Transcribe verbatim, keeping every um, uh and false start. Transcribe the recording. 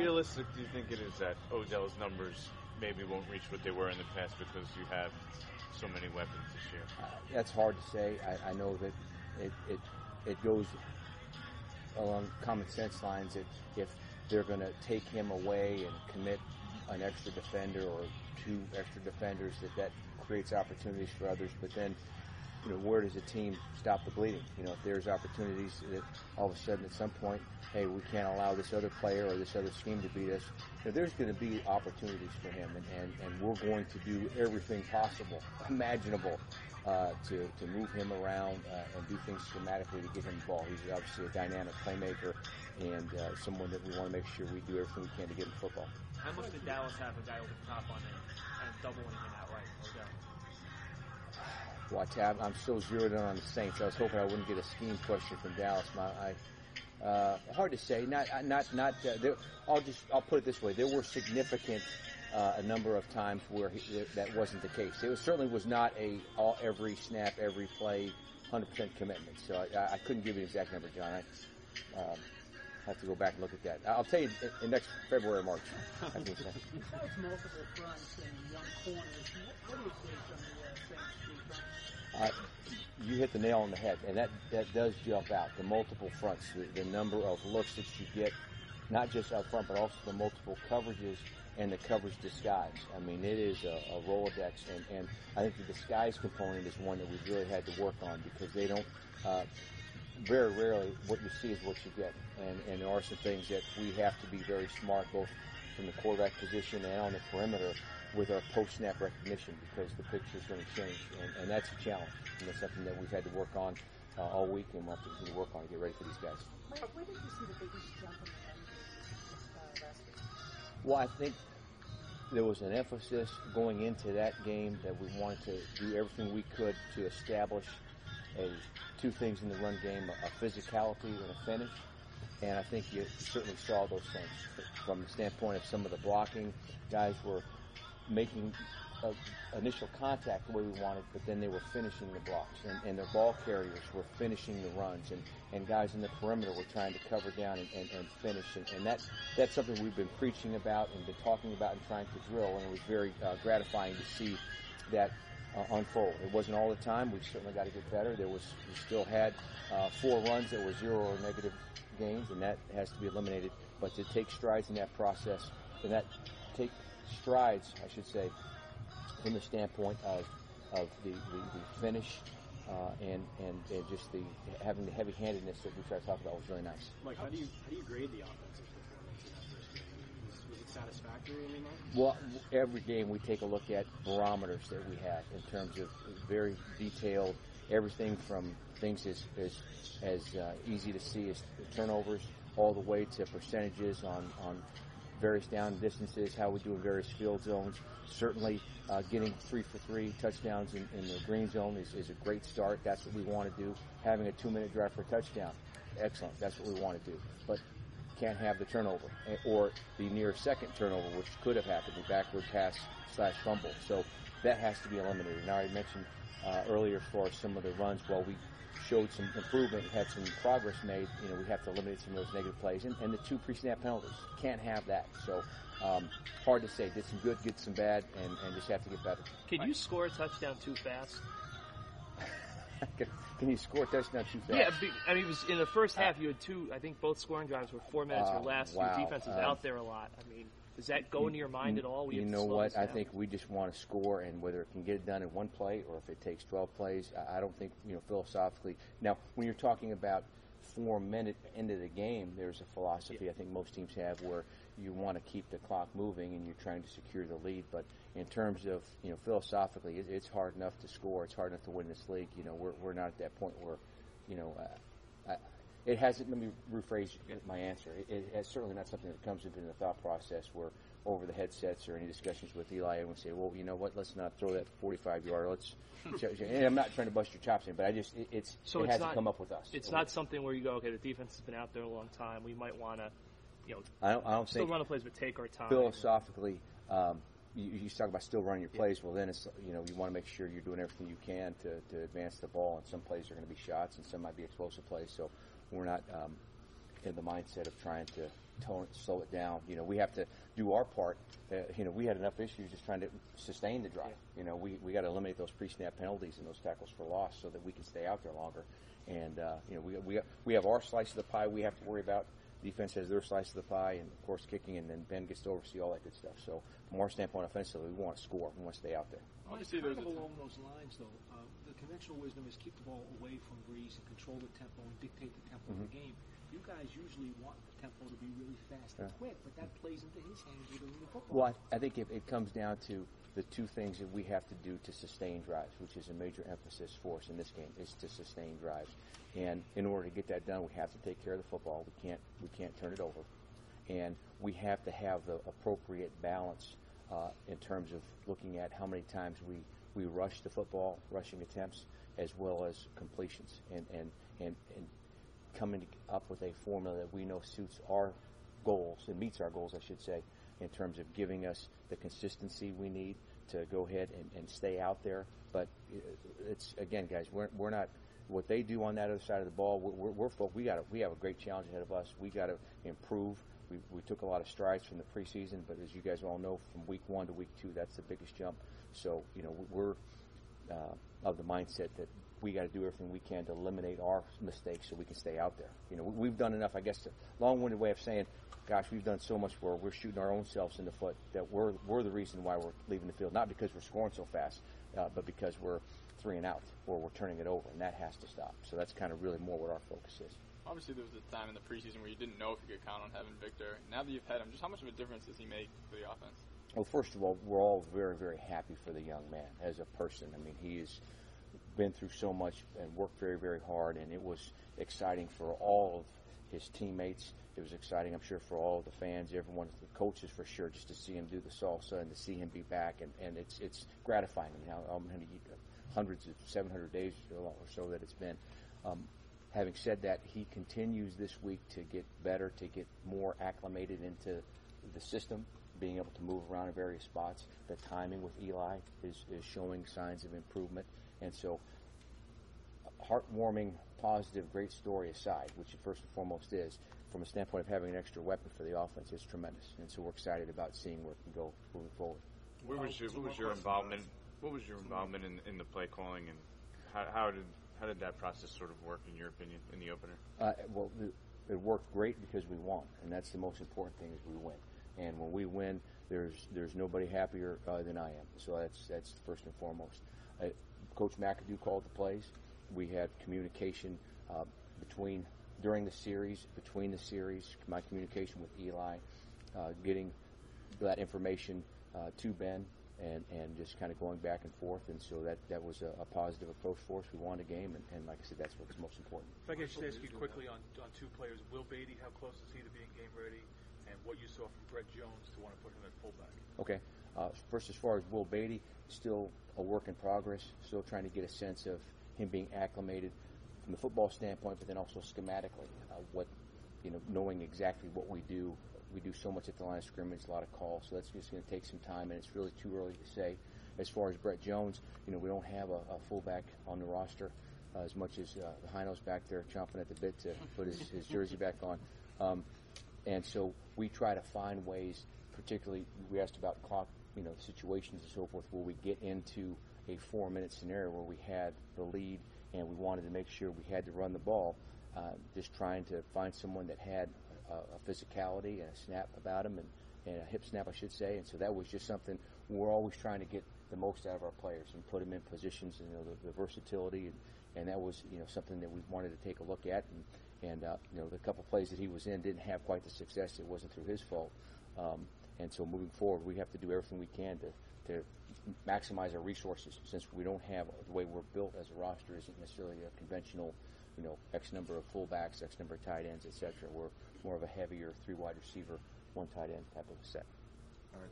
realistic do you think it is that Odell's numbers maybe won't reach what they were in the past because you have so many weapons this year? Uh, that's hard to say. I, I know that it, it it goes along common sense lines that if they're going to take him away and commit an extra defender or two extra defenders, that that creates opportunities for others. But then, you know, where does a team stop the bleeding? You know, if there's opportunities that all of a sudden at some point, hey, we can't allow this other player or this other scheme to beat us, you know, there's going to be opportunities for him, and, and, and we're going to do everything possible, imaginable, uh, to, to move him around uh, and do things schematically to get him the ball. He's obviously a dynamic playmaker and uh, someone that we want to make sure we do everything we can to get him football. How much did Dallas have a guy over the top on him and doubling him outright, Odell? Well, Tab, I'm so zeroed in on the Saints. I was hoping I wouldn't get a scheme question from Dallas. My, I, uh, hard to say. Not, not, not. Uh, there, I'll just, I'll put it this way: there were significant, uh, a number of times where he, that wasn't the case. It was, certainly was not a all every snap, every play, one hundred percent commitment. So I, I couldn't give you an exact number, John. I um, have to go back and look at that. I'll tell you in, in next February or March. I think so. Besides multiple fronts and young corners, what do you see from the uh, Saints defense? Uh, you hit the nail on the head, and that, that does jump out. The multiple fronts, the, the number of looks that you get, not just up front, but also the multiple coverages and the coverage disguise. I mean, it is a, a Rolodex, and, and I think the disguise component is one that we've really had to work on because they don't, uh, very rarely what you see is what you get. And, and there are some things that we have to be very smart, both from the quarterback position and on the perimeter, with our post-snap recognition because the picture is going to change, and, and that's a challenge. And that's something that we've had to work on uh, all week, and we'll have to continue to work on to get ready for these guys. Mike, where did you see the biggest jump in the run game uh, last week? Well, I think there was an emphasis going into that game that we wanted to do everything we could to establish a two things in the run game, a physicality and a finish. And I think you certainly saw those things from the standpoint of some of the blocking. Guys were making uh, initial contact the way we wanted, but then they were finishing the blocks, and, and their ball carriers were finishing the runs, and, and guys in the perimeter were trying to cover down and, and, and finish, and, and that that's something we've been preaching about and been talking about and trying to drill, and it was very uh, gratifying to see that uh, unfold. It wasn't all the time. We've certainly got to get better. There was we still had uh, four runs that were zero or negative gains, and that has to be eliminated. But to take strides in that process, and that take strides, I should say, from the standpoint of of the, the, the finish uh, and, and and just the having the heavy-handedness that we try to talk about was really nice. Mike, how do you how do you grade the offensive performance in that first game? Was, was it satisfactory in your mind? Well, every game we take a look at barometers that we have in terms of very detailed, everything from things as as, as uh, easy to see as turnovers all the way to percentages on on. various down distances, how we do in various field zones. Certainly uh, getting three for three touchdowns in, in the green zone is, is a great start. That's what we want to do. Having a two-minute drive for a touchdown, excellent. That's what we want to do. But can't have the turnover or the near second turnover, which could have happened, the backward pass slash fumble. So that has to be eliminated. Now, I mentioned uh, earlier for some of the runs, while we showed some improvement, had some progress made, you know, we have to eliminate some of those negative plays. And, and the two pre-snap penalties, can't have that. So um, hard to say. Did some good, get some bad, and, and just have to get better. Can you score a touchdown too fast? can, can you score a touchdown too fast? Yeah, I mean, it was in the first half you had two, I think both scoring drives were four minutes uh, or less. Wow. Your defense is um, out there a lot. I mean, does that go into your mind at all? We you have to know slow what? this I down? think we just want to score, and whether it can get it done in one play or if it takes twelve plays, I don't think, you know, philosophically. Now, when you're talking about four minute into the game, there's a philosophy yeah. I think most teams have where you want to keep the clock moving and you're trying to secure the lead. But in terms of, you know, philosophically, it, it's hard enough to score. It's hard enough to win this league. You know, we're we're not at that point where, you know, uh, I, it hasn't. Let me rephrase my answer. It, it, it's certainly not something that comes into the thought process where over the headsets or any discussions with Eli, and we say, well, you know what? Let's not throw that forty-five yarder. Let's. And I'm not trying to bust your chops in, but I just it, it's so it it's hasn't not, come up with us. It's not something where you go, okay, the defense has been out there a long time. We might want to, you know, I don't, I don't still think run the plays, but take our time. Philosophically, um, you, you talk about still running your plays. Well, then it's, you know, you want to make sure you're doing everything you can to, to advance the ball. And some plays are going to be shots, and some might be explosive plays. So we're not um, in the mindset of trying to tone it, slow it down. You know, we have to do our part. Uh, you know, we had enough issues just trying to sustain the drive. You know, we we got to eliminate those pre-snap penalties and those tackles for loss so that we can stay out there longer. And uh, you know, we we we have our slice of the pie we have to worry about. Defense has their slice of the pie, and of course kicking, and then Ben gets to oversee all that good stuff. So from our standpoint, offensively, we want to score. We want to stay out there. Obviously, kind of along those lines, though, uh, the conventional wisdom is keep the ball away from Brees and control the tempo and dictate the tempo mm-hmm. of the game. You guys usually want the tempo to be really fast and yeah. quick, but that plays into his hands with the football. Well, I, I think it, it comes down to the two things that we have to do to sustain drives, which is a major emphasis for us in this game, is to sustain drives. And in order to get that done, we have to take care of the football. We can't we can't turn it over, and we have to have the appropriate balance uh, in terms of looking at how many times we, we rush the football, rushing attempts, as well as completions, and and and, and coming up with a formula that we know suits our goals and meets our goals, I should say, in terms of giving us the consistency we need to go ahead and, and stay out there. But it's, again, guys, we're, we're not, what they do on that other side of the ball, we're, we're, we're we got we have a great challenge ahead of us. We got to improve. We, we took a lot of strides from the preseason, but as you guys all know, from week one to week two, that's the biggest jump. So, you know, we're uh, of the mindset that we got to do everything we can to eliminate our mistakes so we can stay out there. You know, we've done enough, I guess, a long-winded way of saying, gosh, we've done so much where we're shooting our own selves in the foot that we're we're the reason why we're leaving the field, not because we're scoring so fast, uh, but because we're three and out or we're turning it over, and that has to stop. So that's kind of really more what our focus is. Obviously, there was a time in the preseason where you didn't know if you could count on having Victor. Now that you've had him, just how much of a difference does he make for the offense? Well, first of all, we're all very, very happy for the young man as a person. I mean, he has been through so much and worked very, very hard, and it was exciting for all of his teammates. It was exciting, I'm sure, for all of the fans, everyone, the coaches for sure, just to see him do the salsa and to see him be back, and, and it's it's gratifying. I mean, how, how many hundreds of seven hundred days or so that it's been. Um, having said that, he continues this week to get better, to get more acclimated into the system, being able to move around in various spots. The timing with Eli is, is showing signs of improvement. And so, heartwarming, positive, great story aside, which it first and foremost is, from a standpoint of having an extra weapon for the offense, it's tremendous. And so we're excited about seeing where it can go moving forward. Where was your, what was your involvement? What was your involvement in, in the play calling, and how, how did how did that process sort of work, in your opinion, in the opener? Uh, well, it, it worked great because we won, and that's the most important thing, is we win. And when we win, there's there's nobody happier uh, than I am. So that's that's first and foremost. Uh, Coach McAdoo called the plays. We had communication uh, between during the series, between the series, my communication with Eli, uh, getting that information uh, to Ben, and, and just kind of going back and forth. And so that, that was a, a positive approach for us. We won the game, and, and like I said, that's what's most important. If I could just ask you quickly on, on two players, Will Beatty, how close is he to being game ready, and what you saw from Brett Jones to want to put him at fullback? Okay. Uh, first, as far as Will Beatty, still a work in progress, still trying to get a sense of him being acclimated from the football standpoint, but then also schematically, uh, what, you know, knowing exactly what we do. We do so much at the line of scrimmage, a lot of calls, so that's just going to take some time, and it's really too early to say. As far as Brett Jones, you know, we don't have a, a fullback on the roster uh, as much as uh, the Hino's back there chomping at the bit to put his, his jersey back on. Um, and so we try to find ways, particularly we asked about clock, you know, situations and so forth, where we get into a four-minute scenario where we had the lead and we wanted to make sure we had to run the ball, uh, just trying to find someone that had a, a physicality and a snap about him, and, and a hip snap, I should say. And so that was just something we're always trying to get the most out of our players and put them in positions, you know, the, the versatility, and, and that was, you know, something that we wanted to take a look at. And, and uh, you know, the couple plays that he was in didn't have quite the success. It wasn't through his fault. Um, and so moving forward, we have to do everything we can to, to maximize our resources, since we don't have, the way we're built as a roster isn't necessarily a conventional, you know, X number of fullbacks, X number of tight ends, et cetera. We're more of a heavier three wide receiver, one tight end type of a set.